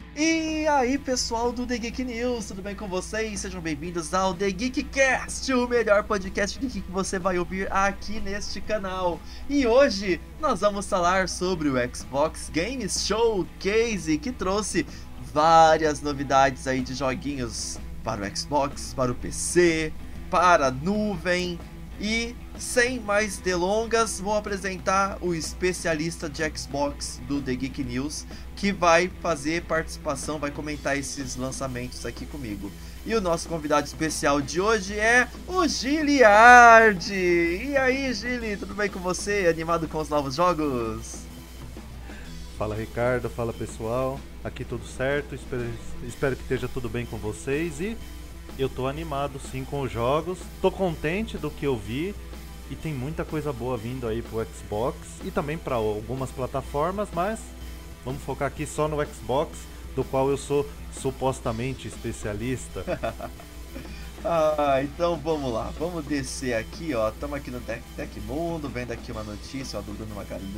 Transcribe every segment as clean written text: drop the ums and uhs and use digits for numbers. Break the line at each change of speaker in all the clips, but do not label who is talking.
E aí, pessoal do The Geek News, tudo bem com vocês? Sejam bem-vindos ao The Geekcast, o melhor podcast geek que você vai ouvir aqui neste canal. E hoje nós vamos falar sobre o Xbox Games Showcase, que trouxe várias novidades aí de joguinhos para o Xbox, para o PC, para a nuvem. E sem mais delongas, vou apresentar o especialista de Xbox do The Geek News, que vai fazer participação, vai comentar esses lançamentos aqui comigo. E o nosso convidado especial de hoje é o Giliard. E aí, Gili, tudo bem com você? Animado com os novos jogos?
Fala, Ricardo, fala pessoal, aqui tudo certo, espero que esteja tudo bem com vocês e eu tô animado sim com os jogos, tô contente do que eu vi e tem muita coisa boa vindo aí pro Xbox e também para algumas plataformas, mas vamos focar aqui só no Xbox, do qual eu sou supostamente especialista.
Então vamos lá, vamos descer aqui, ó. Estamos aqui no Tecmundo, vendo aqui uma notícia, ó, do Bruno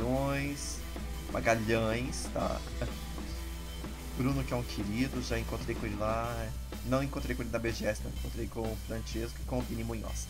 Magalhães, tá? Bruno, que é um querido, já encontrei com ele lá. Não encontrei com ele da BGS, não. Encontrei com o Francesco e com o Vini Munhoz.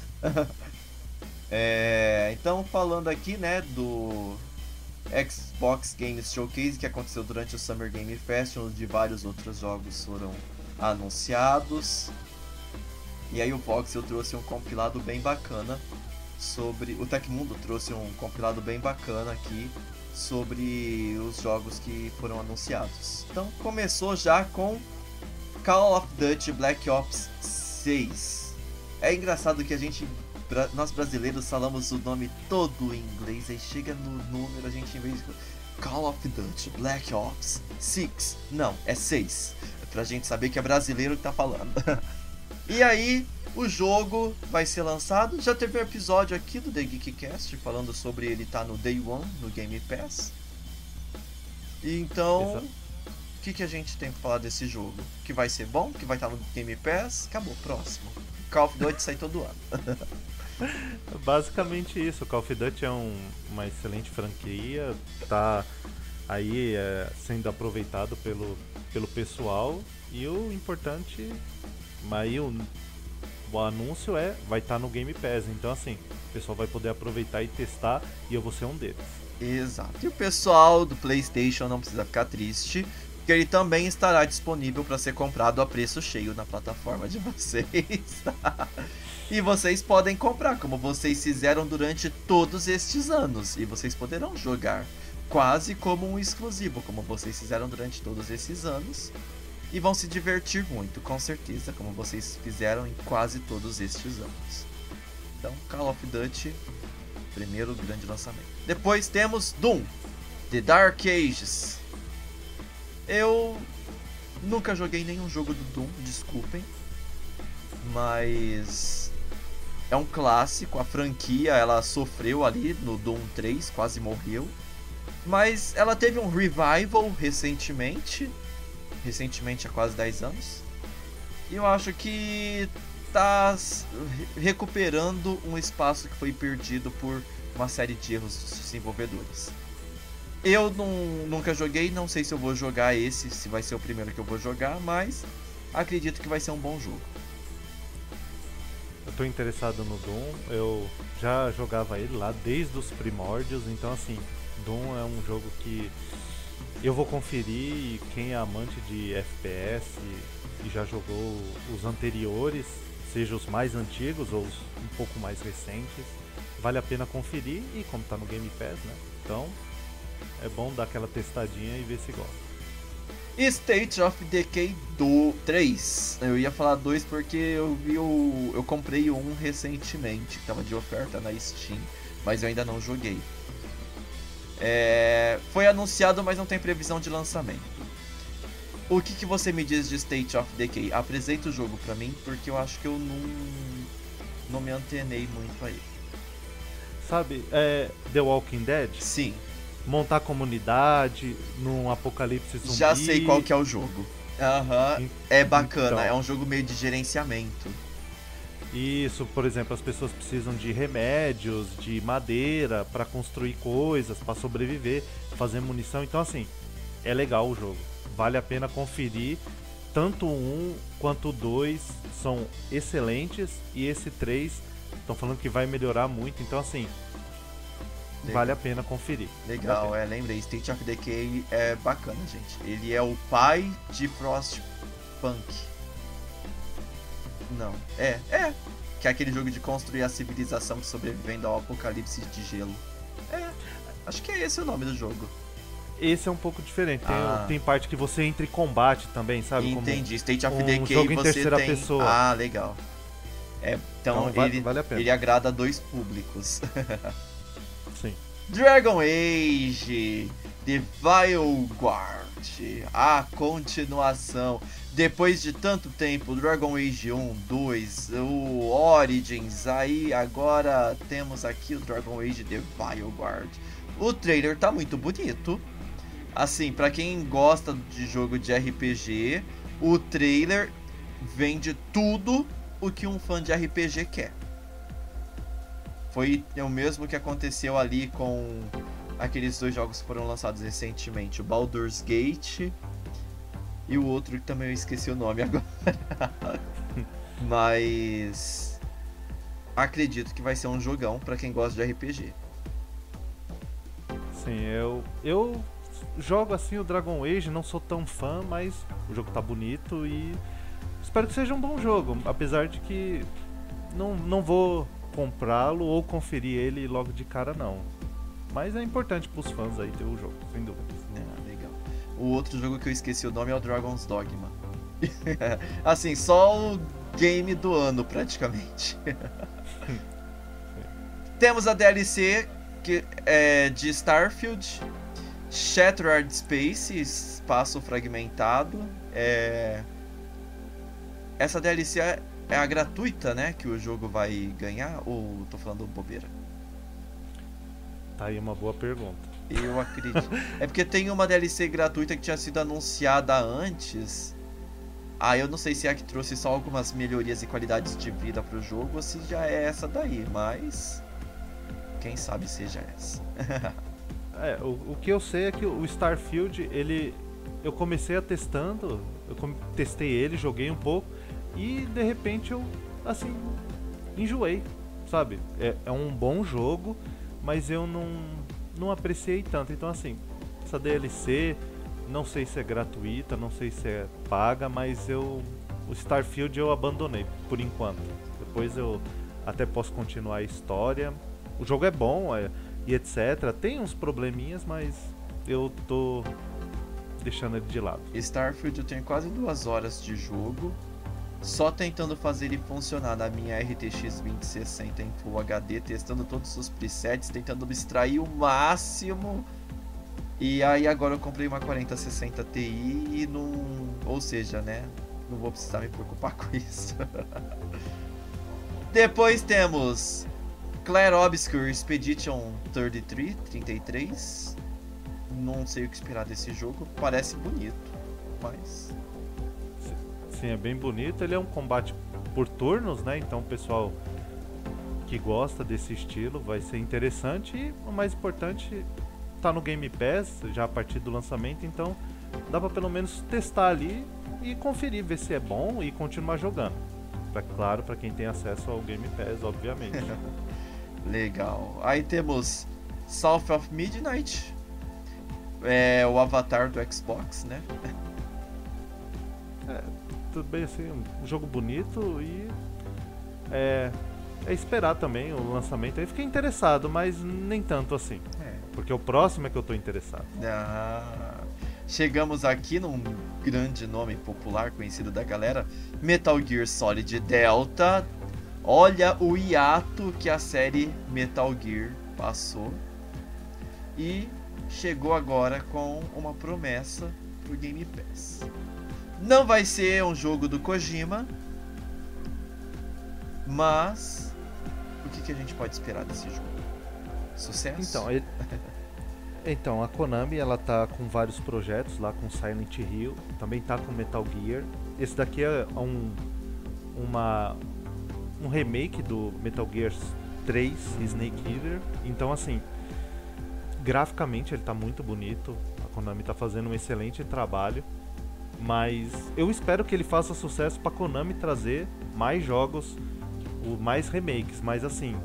Então, falando aqui, né, do Xbox Games Showcase, que aconteceu durante o Summer Game Fest, onde vários outros jogos foram anunciados. E aí o Voxel trouxe um compilado bem bacana sobre... O Tecmundo trouxe um compilado bem bacana aqui sobre os jogos que foram anunciados. Então começou já com Call of Duty Black Ops 6. É engraçado que nós brasileiros falamos o nome todo em inglês, aí chega no número a gente em vez de Call of Duty Black Ops 6, não, é 6, pra gente saber que é brasileiro que tá falando. E aí o jogo vai ser lançado. Já teve um episódio aqui do The Geekcast falando sobre ele estar no Day One, no Game Pass. E então, o que a gente tem pra falar desse jogo? Que vai ser bom, que vai estar no Game Pass. Acabou, próximo. Call of Duty sai todo ano.
Basicamente isso, Call of Duty é uma excelente franquia, tá aí sendo aproveitado pelo pessoal e o importante, aí o anúncio vai estar no Game Pass, então assim, o pessoal vai poder aproveitar e testar e eu vou ser um deles.
Exato, e o pessoal do PlayStation não precisa ficar triste, porque ele também estará disponível para ser comprado a preço cheio na plataforma de vocês. E vocês podem comprar, como vocês fizeram durante todos estes anos, e vocês poderão jogar quase como um exclusivo, como vocês fizeram durante todos esses anos. E vão se divertir muito, com certeza, como vocês fizeram em quase todos estes anos. Então, Call of Duty, primeiro grande lançamento. Depois temos Doom, The Dark Ages. Eu nunca joguei nenhum jogo do Doom, desculpem. Mas é um clássico, a franquia ela sofreu ali no Doom 3, quase morreu. Mas ela teve um revival recentemente há quase 10 anos. E eu acho que tá recuperando um espaço que foi perdido por uma série de erros dos desenvolvedores. Eu nunca joguei, não sei se eu vou jogar esse, se vai ser o primeiro que eu vou jogar, mas acredito que vai ser um bom jogo.
Eu tô interessado no Doom, eu já jogava ele lá desde os primórdios, então assim, Doom é um jogo que eu vou conferir, e quem é amante de FPS e já jogou os anteriores, seja os mais antigos ou os um pouco mais recentes, vale a pena conferir, e como tá no Game Pass, né? Então é bom dar aquela testadinha e ver se gosta.
State of Decay 3. Eu ia falar 2 porque eu comprei um recentemente, que tava de oferta na Steam, mas eu ainda não joguei. Foi anunciado, mas não tem previsão de lançamento. O que você me diz de State of Decay? Apresenta o jogo pra mim, porque eu acho que eu não me antenei muito a ele.
Sabe, The Walking Dead?
Sim.
Montar comunidade num apocalipse zumbi.
Já sei qual que é o jogo. É bacana,
então,
é um jogo meio de gerenciamento.
Isso, por exemplo, as pessoas precisam de remédios, de madeira para construir coisas, para sobreviver, fazer munição. Então, assim, é legal o jogo. Vale a pena conferir. Tanto o 1 quanto o 2 são excelentes e esse 3 estão falando que vai melhorar muito, então assim, vale a pena conferir.
Legal, lembrei, State of Decay é bacana, gente. Ele é o pai de Frostpunk. Não, que é aquele jogo de construir a civilização sobrevivendo ao apocalipse de gelo. Acho que é esse o nome do jogo.
Esse é um pouco diferente. Tem parte que você entra em combate também, sabe?
Entendi.
Como
State of Decay
jogo em
você
terceira
tem...
pessoa.
Ah, legal. Então
vale a pena.
Ele agrada a dois públicos.
Sim.
Dragon Age The Guard, a continuação. Depois de tanto tempo, Dragon Age 1, 2, o Origins, aí agora temos aqui o Dragon Age The Guard. O trailer tá muito bonito. Assim, pra quem gosta de jogo de RPG, o trailer vende tudo o que um fã de RPG quer. Foi o mesmo que aconteceu ali com aqueles dois jogos que foram lançados recentemente, o Baldur's Gate e o outro que também eu esqueci o nome agora. Mas acredito que vai ser um jogão pra quem gosta de RPG.
Sim, eu jogo assim o Dragon Age, não sou tão fã, mas o jogo tá bonito e espero que seja um bom jogo, apesar de que não vou comprá-lo ou conferir ele logo de cara não. Mas é importante pros fãs aí ter o jogo, sem dúvida.
Legal. O outro jogo que eu esqueci o nome é o Dragon's Dogma. Assim, só o game do ano praticamente. Temos a DLC que é de Starfield, Shattered Space, espaço fragmentado. Essa DLC é a gratuita, né? Que o jogo vai ganhar? Ou tô falando bobeira?
Tá aí uma boa pergunta.
Eu acredito. É porque tem uma DLC gratuita que tinha sido anunciada antes. Eu não sei se é a que trouxe só algumas melhorias e qualidades de vida pro jogo ou se já é essa daí, mas quem sabe seja essa.
O que eu sei é que o Starfield, eu comecei testando, testei ele, joguei um pouco e de repente eu, assim, enjoei, sabe? É um bom jogo, mas eu não apreciei tanto. Então, assim, essa DLC, não sei se é gratuita, não sei se é paga, mas o Starfield eu abandonei por enquanto. Depois eu até posso continuar a história. O jogo é bom e etc. Tem uns probleminhas, mas eu tô deixando ele de lado.
Starfield eu tenho quase 2 horas de jogo, só tentando fazer ele funcionar na minha RTX 2060 em Full HD, testando todos os presets, tentando extrair o máximo. E aí agora eu comprei uma 4060 Ti e ou seja, né, não vou precisar me preocupar com isso. Depois temos Clair Obscur Expedition 33. Não sei o que esperar desse jogo, parece bonito, mas...
Sim, é bem bonito, ele é um combate por turnos, né, então o pessoal que gosta desse estilo vai ser interessante e o mais importante, tá no Game Pass já a partir do lançamento, então dá pra pelo menos testar ali e conferir, ver se é bom e continuar jogando. Claro, pra quem tem acesso ao Game Pass, obviamente.
Legal. Aí temos South of Midnight, o avatar do Xbox, né?
Tudo bem, assim, um jogo bonito e é esperar também o lançamento. Aí fiquei interessado, mas nem tanto assim. Porque o próximo é que eu tô interessado.
Chegamos aqui num grande nome popular conhecido da galera, Metal Gear Solid Delta. Olha o hiato que a série Metal Gear passou e chegou agora com uma promessa pro Game Pass. Não vai ser um jogo do Kojima, mas o que a gente pode esperar desse jogo? Sucesso?
Então, a Konami ela tá com vários projetos lá com Silent Hill, também tá com Metal Gear. Esse daqui é um remake do Metal Gear 3 Snake Eater. Então, assim, graficamente ele tá muito bonito. Konami tá fazendo um excelente trabalho, mas eu espero que ele faça sucesso pra Konami trazer mais jogos, mais remakes, mas assim...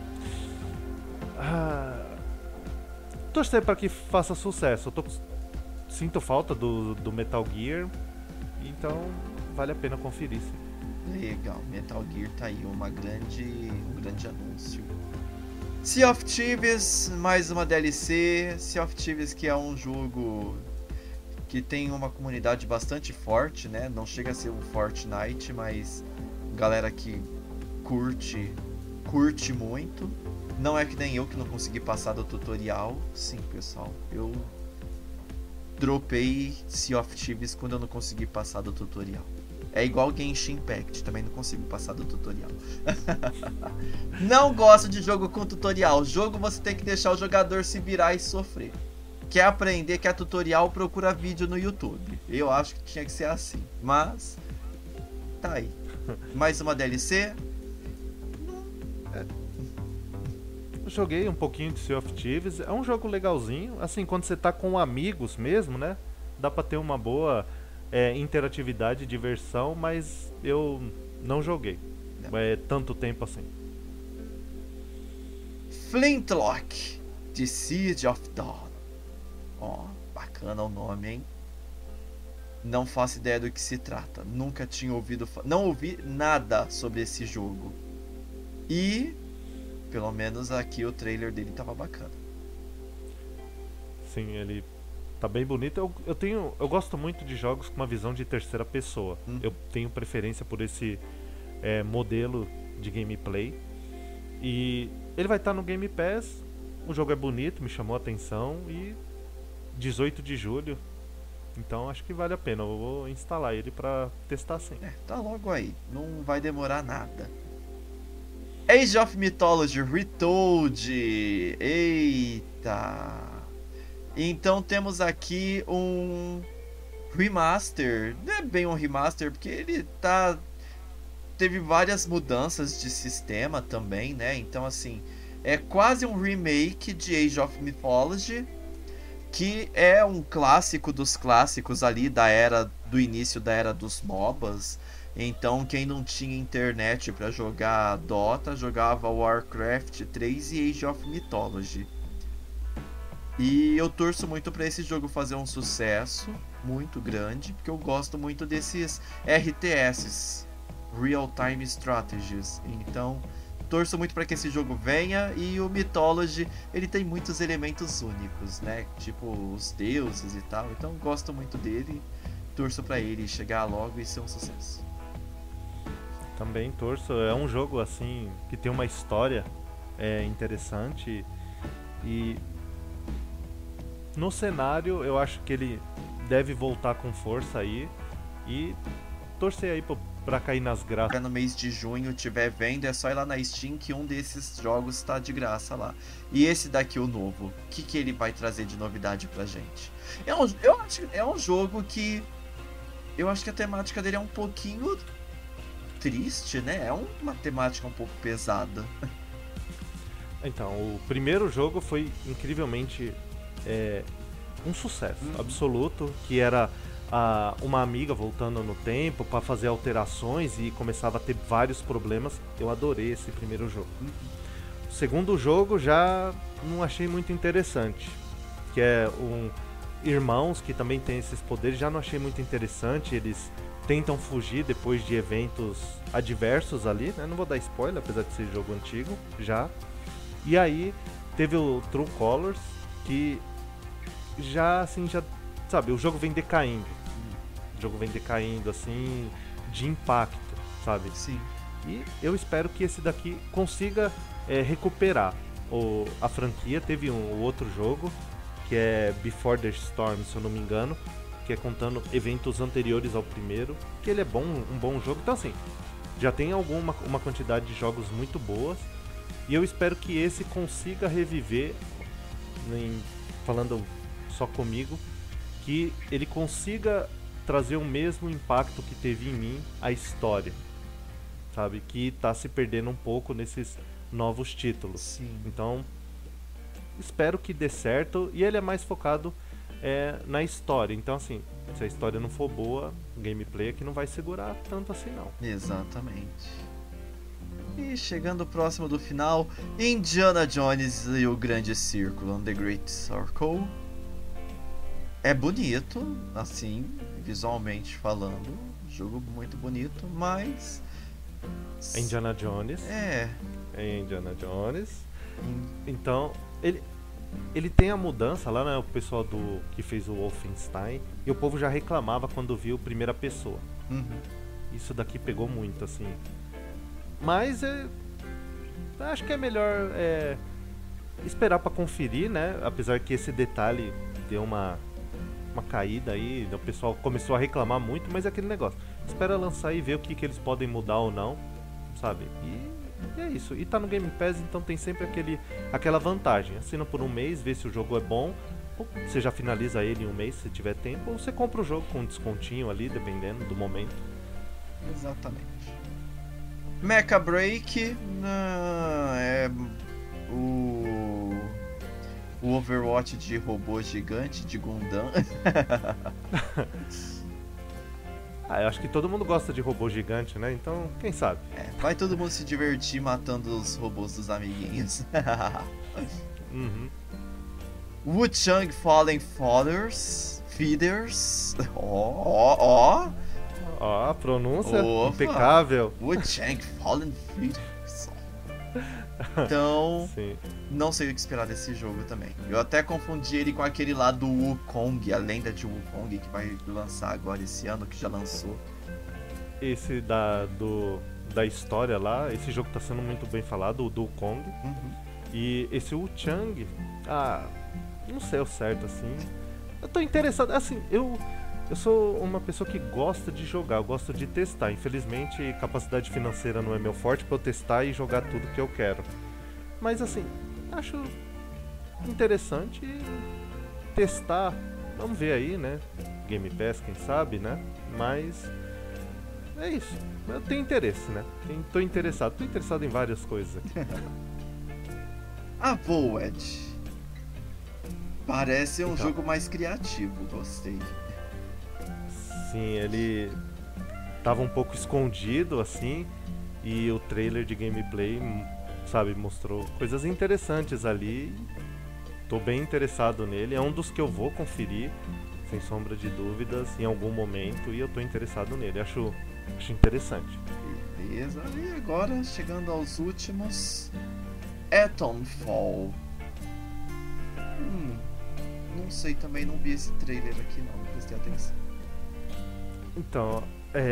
torcer pra que faça sucesso. Sinto falta do Metal Gear, então vale a pena conferir, sim.
Legal, Metal Gear tá aí, um grande anúncio. Sea of Thieves, mais uma DLC. Sea of Thieves, que é um jogo que tem uma comunidade bastante forte, né? Não chega a ser um Fortnite, mas galera que curte muito. Não é que nem eu que não consegui passar do tutorial. Sim, pessoal, eu dropei Sea of Thieves quando eu não consegui passar do tutorial. É igual Genshin Impact, também não consigo passar do tutorial. Não gosto de jogo com tutorial. Jogo você tem que deixar o jogador se virar e sofrer. Quer aprender, quer tutorial, procura vídeo no YouTube. Eu acho que tinha que ser assim. Mas, tá aí. Mais uma DLC?
Eu joguei um pouquinho de Sea of Thieves. É um jogo legalzinho. Assim, quando você tá com amigos mesmo, né? Dá pra ter uma boa... interatividade, diversão, mas eu não joguei tanto tempo assim.
Flintlock, The Siege of Dawn. Ó, bacana o nome, hein? Não faço ideia do que se trata. Nunca tinha ouvido... Não ouvi nada sobre esse jogo. E, pelo menos aqui o trailer dele tava bacana.
Sim, ele... tá bem bonito. Eu gosto muito de jogos com uma visão de terceira pessoa. Eu tenho preferência por esse modelo de gameplay. E ele vai estar no Game Pass. O jogo é bonito, me chamou a atenção. E 18 de julho. Então acho que vale a pena. Eu vou instalar ele pra testar sim.
Tá logo aí. Não vai demorar nada. Age of Mythology Retold. Eita. Então temos aqui um remaster. Não é bem um remaster, porque ele teve várias mudanças de sistema também, né? Então assim, é quase um remake de Age of Mythology, que é um clássico dos clássicos ali do início da era dos MOBAs. Então quem não tinha internet para jogar Dota, jogava Warcraft 3 e Age of Mythology. E eu torço muito para esse jogo fazer um sucesso muito grande, porque eu gosto muito desses RTS, Real Time Strategies. Então, torço muito para que esse jogo venha. E o Mythology, ele tem muitos elementos únicos, né? Tipo os deuses e tal. Então, gosto muito dele. Torço para ele chegar logo e ser um sucesso.
Também torço. É um jogo assim que tem uma história interessante e no cenário, eu acho que ele deve voltar com força aí e torcer aí pra cair nas graças.
No mês de junho tiver vendo, é só ir lá na Steam que um desses jogos tá de graça lá. E esse daqui, o novo, o que ele vai trazer de novidade pra gente? Eu acho que é um jogo que... Eu acho que a temática dele é um pouquinho triste, né? É uma temática um pouco pesada.
Então, o primeiro jogo foi incrivelmente... um sucesso absoluto, que era uma amiga voltando no tempo para fazer alterações e começava a ter vários problemas. Eu adorei esse primeiro jogo. O segundo jogo já não achei muito interessante, que é irmãos que também tem esses poderes, já não achei muito interessante. Eles tentam fugir depois de eventos adversos ali, né? Não vou dar spoiler, apesar de ser jogo antigo já. E aí teve o True Colors, que já sabe, o jogo vem decaindo. O jogo vem decaindo assim de impacto, sabe?
Sim.
E eu espero que esse daqui consiga recuperar a franquia. Teve um outro jogo que é Before the Storm, se eu não me engano, que é contando eventos anteriores ao primeiro, que ele é um bom jogo. Então assim, já tem uma quantidade de jogos muito boas, e eu espero que esse consiga reviver, falando só comigo, que ele consiga trazer o mesmo impacto que teve em mim a história, sabe? Que tá se perdendo um pouco nesses novos títulos.
Sim.
Então, espero que dê certo. E ele é mais focado na história. Então, assim, se a história não for boa, o gameplay aqui não vai segurar tanto assim, não.
Exatamente. E chegando próximo do final, Indiana Jones e o Grande Círculo, The Great Circle. É bonito, assim, visualmente falando. Jogo muito bonito, mas...
É Indiana Jones.
É
Indiana Jones. Então, ele tem a mudança lá, né? O pessoal que fez o Wolfenstein. E o povo já reclamava quando viu primeira pessoa. Isso daqui pegou muito, assim. Mas acho que é melhor esperar pra conferir, né? Apesar que esse detalhe deu uma caída aí. O pessoal começou a reclamar muito, mas é aquele negócio. Espera lançar e ver o que eles podem mudar ou não, sabe? E é isso. E tá no Game Pass, então tem sempre aquela vantagem. Assina por um mês, vê se o jogo é bom. Ou você já finaliza ele em um mês, se tiver tempo. Ou você compra o jogo com um descontinho ali, dependendo do momento.
Exatamente. Mecha Break é o Overwatch de robô gigante, de Gundam.
Eu acho que todo mundo gosta de robô gigante, né? Então, quem sabe?
Vai todo mundo se divertir matando os robôs dos amiguinhos. Wuchang Fallen Feeders. Ó,
a pronúncia impecável.
Wuchang Fallen Feeders. Então, sim. Não sei o que esperar desse jogo também. Eu até confundi ele com aquele lá do Wukong, a lenda de Wukong, que vai lançar agora esse ano, que já lançou.
Esse da história lá, esse jogo tá sendo muito bem falado, o do Wukong. E esse Wuchang, não sei o certo, assim. Eu tô interessado, assim, eu sou uma pessoa que gosta de jogar, eu gosto de testar. Infelizmente, capacidade financeira não é meu forte pra eu testar e jogar tudo que eu quero. Mas assim, acho interessante testar. Vamos ver aí, né? Game Pass, quem sabe, né? Mas é isso. Eu tenho interesse, né? Tô interessado em várias coisas aqui.
A Void parece um jogo mais criativo, gostei.
Sim, ele tava um pouco escondido, assim, e o trailer de gameplay, sabe, mostrou coisas interessantes ali. Tô bem interessado nele, é um dos que eu vou conferir, sem sombra de dúvidas, em algum momento, e eu tô interessado nele, acho interessante.
Beleza, e agora, chegando aos últimos, Atomfall. Não sei também, não vi esse trailer aqui não prestei atenção.
Então,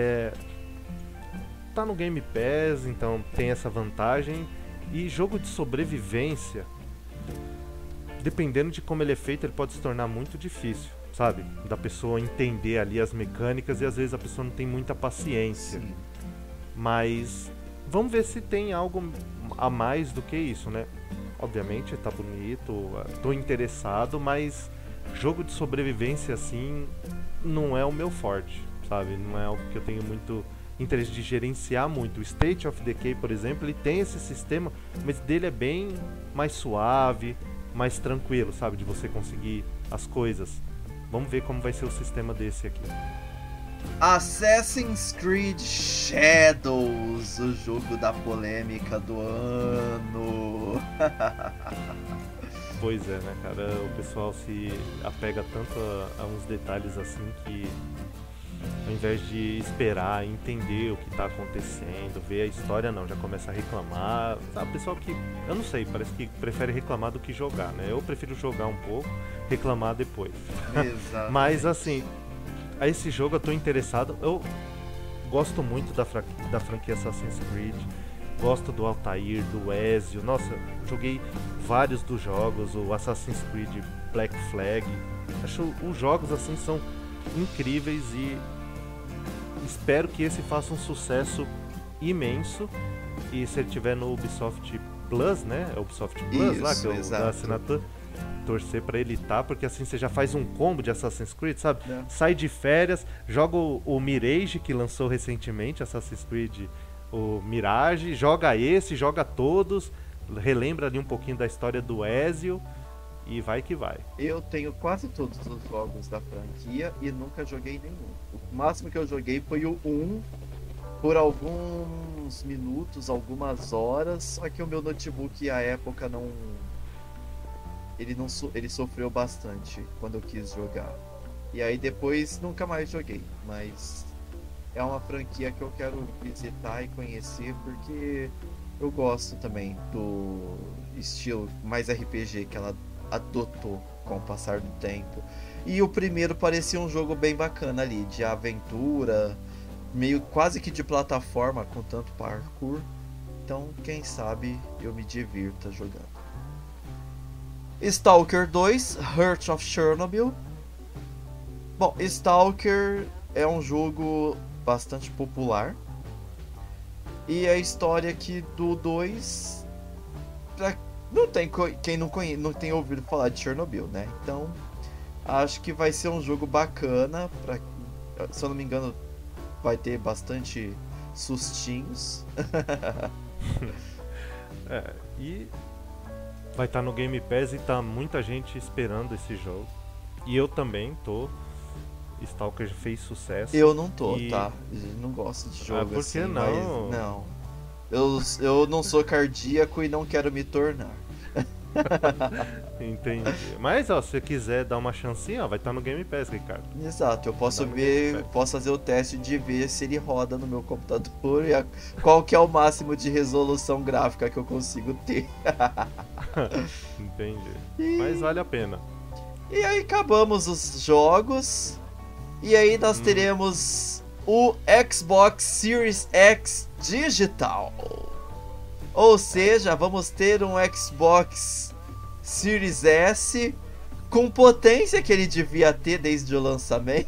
tá no Game Pass, então tem essa vantagem. E jogo de sobrevivência, dependendo de como ele é feito, ele pode se tornar muito difícil, sabe? Da pessoa entender ali as mecânicas e às vezes a pessoa não tem muita paciência.
Sim.
Mas vamos ver se tem algo a mais do que isso, né? Obviamente tá bonito, tô interessado, mas jogo de sobrevivência assim não é o meu forte, sabe? Não é algo que eu tenho muito interesse de gerenciar muito. O State of Decay, por exemplo, ele tem esse sistema, mas dele é bem mais suave, mais tranquilo, sabe? De você conseguir as coisas. Vamos ver como vai ser o sistema desse aqui.
Assassin's Creed Shadows, o jogo da polêmica do ano.
Pois é, né, cara? O pessoal se apega tanto a uns detalhes assim que, ao invés de esperar, entender o que tá acontecendo, ver a história, não, já começa a reclamar. Sabe, o pessoal que, eu não sei, parece que prefere reclamar do que jogar, né? Eu prefiro jogar um pouco, reclamar depois.
Exatamente.
Mas assim, a esse jogo eu tô interessado. Eu gosto muito da franquia Assassin's Creed. Gosto do Altair, do Ezio. Nossa, joguei vários dos jogos, o Assassin's Creed Black Flag. Acho os jogos assim são incríveis e espero que esse faça um sucesso imenso. E se ele tiver no Ubisoft Plus, né? É o Ubisoft Plus
isso,
lá, que é o da assinatura. Torcer pra ele porque assim você já faz um combo de Assassin's Creed, sabe?
É.
Sai de férias, joga o Mirage, que lançou recentemente, Assassin's Creed, o Mirage, joga esse, joga todos, relembra ali um pouquinho da história do Ezio e vai que vai.
Eu tenho quase todos os jogos da franquia e nunca joguei nenhum. O máximo que eu joguei foi o 1 por alguns minutos, algumas horas, só que o meu notebook à época não. Ele sofreu bastante quando eu quis jogar. E aí depois nunca mais joguei, mas é uma franquia que eu quero visitar e conhecer porque eu gosto também do estilo mais RPG que ela adotou com o passar do tempo. E o primeiro parecia um jogo bem bacana ali, de aventura, meio quase que de plataforma com tanto parkour. Então, quem sabe eu me divirta jogando. Stalker 2, Heart of Chernobyl. Bom, Stalker é um jogo bastante popular. E a história aqui do 2, não tem quem não tem ouvido falar de Chernobyl, né? Então, acho que vai ser um jogo bacana. Se eu não me engano, vai ter bastante sustinhos.
E vai estar no Game Pass e tá muita gente esperando esse jogo. E eu também tô. Stalker fez sucesso.
Eu não tô, tá? Eu não gosto de jogo
por que
assim,
não?
mas não. Eu não sou cardíaco e não quero me tornar.
Entendi. Mas ó, se você quiser dar uma chancinha, ó, vai estar no Game Pass, Ricardo.
Exato, eu posso posso fazer o teste de ver se ele roda no meu computador e qual que é o máximo de resolução gráfica que eu consigo ter.
Entendi. Mas vale a pena.
E aí acabamos os jogos. E aí nós teremos o Xbox Series X Digital. Ou seja, vamos ter um Xbox Series S com potência que ele devia ter desde o lançamento.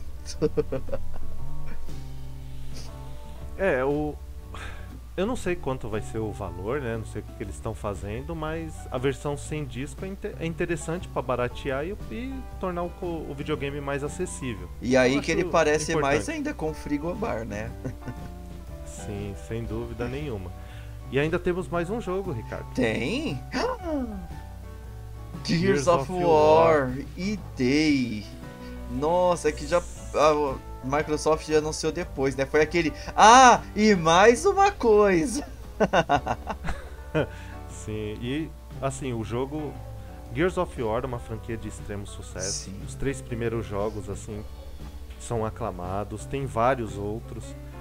Eu não sei quanto vai ser o valor, né? Não sei o que eles estão fazendo, mas a versão sem disco é interessante para baratear e tornar o videogame mais acessível.
E aí que ele parece
importante.
mais ainda com frigobar, né?
Sim, sem dúvida nenhuma. E ainda temos mais um jogo, Ricardo.
Tem? Gears of War e Day. Nossa, é que já a Microsoft já anunciou depois, né? Foi aquele... e mais uma coisa.
Sim, e assim, o jogo Gears of War é uma franquia de extremo sucesso.
Sim.
Os 3 primeiros jogos, assim, são aclamados. Tem vários outros.